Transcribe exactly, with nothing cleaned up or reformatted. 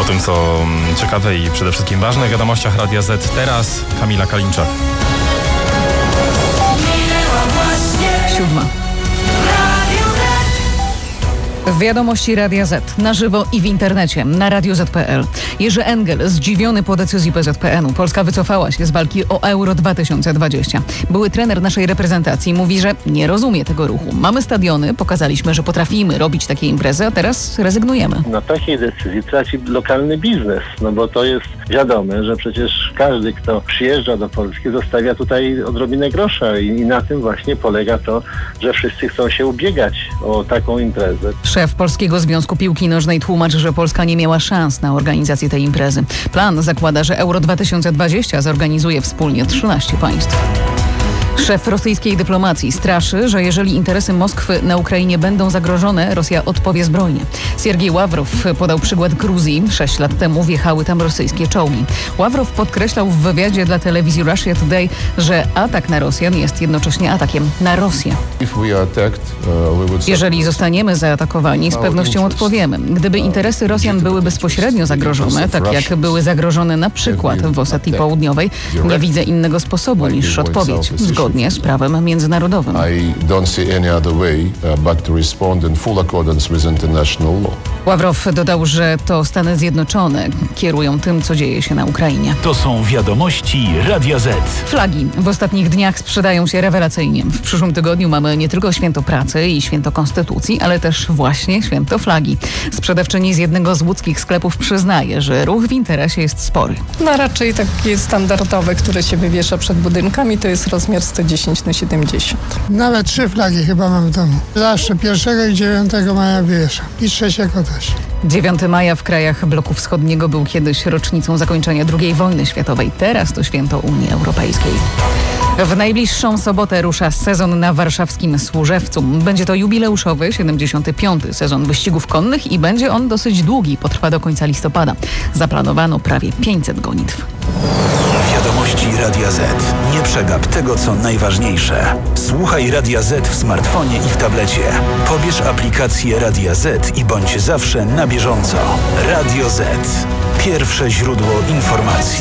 O tym, co ciekawe i przede wszystkim ważne w wiadomościach Radia Z. Teraz Kamila Kalinczak. Siódma. W wiadomości Radia Z, na żywo i w internecie, na radio zet kropka pe el. Jerzy Engel, zdziwiony po decyzji pe zet pe en u. Polska wycofała się z walki o Euro dwa tysiące dwadzieścia. Były trener naszej reprezentacji mówi, że nie rozumie tego ruchu. Mamy stadiony, pokazaliśmy, że potrafimy robić takie imprezy, a teraz rezygnujemy. Na takiej decyzji traci lokalny biznes, no bo to jest wiadome, że przecież każdy, kto przyjeżdża do Polski, zostawia tutaj odrobinę grosza i, i na tym właśnie polega to, że wszyscy chcą się ubiegać o taką imprezę. Szef Polskiego Związku Piłki Nożnej tłumaczy, że Polska nie miała szans na organizację tej imprezy. Plan zakłada, że Euro dwa tysiące dwadzieścia zorganizuje wspólnie trzynaście państw. Szef rosyjskiej dyplomacji straszy, że jeżeli interesy Moskwy na Ukrainie będą zagrożone, Rosja odpowie zbrojnie. Siergiej Ławrow podał przykład Gruzji. Sześć lat temu wjechały tam rosyjskie czołgi. Ławrow podkreślał w wywiadzie dla telewizji Russia Today, że atak na Rosjan jest jednocześnie atakiem na Rosję. Jeżeli zostaniemy zaatakowani, z pewnością odpowiemy. Gdyby interesy Rosjan były bezpośrednio zagrożone, tak jak były zagrożone na przykład w Osetii Południowej, nie widzę innego sposobu niż odpowiedź zgodnie z prawem międzynarodowym. Ławrow dodał, że to Stany Zjednoczone kierują tym, co dzieje się na Ukrainie. To są wiadomości Radia Z. Flagi w ostatnich dniach sprzedają się rewelacyjnie. W przyszłym tygodniu mamy nie tylko święto pracy i święto konstytucji, ale też właśnie święto flagi. Sprzedawczyni z jednego z łódzkich sklepów przyznaje, że ruch w interesie jest spory. No raczej takie standardowe, które się wywiesza przed budynkami, to jest rozmiar sto dziesięć na siedemdziesiąt. Nawet trzy flagi chyba mam w domu. Zawsze pierwszego i dziewiątego maja wywieszam. I trzeciego też. dziewiątego maja w krajach bloku wschodniego był kiedyś rocznicą zakończenia drugiej wojny światowej. Teraz to święto Unii Europejskiej. W najbliższą sobotę rusza sezon na warszawskim Służewcu. Będzie to jubileuszowy, siedemdziesiąty piąty sezon wyścigów konnych i będzie on dosyć długi, potrwa do końca listopada. Zaplanowano prawie pięćset gonitw. Wiadomości Radia Z. Nie przegap tego, co najważniejsze. Słuchaj Radia Z w smartfonie i w tablecie. Pobierz aplikację Radia Z i bądź zawsze na bieżąco. Radio Z. Pierwsze źródło informacji.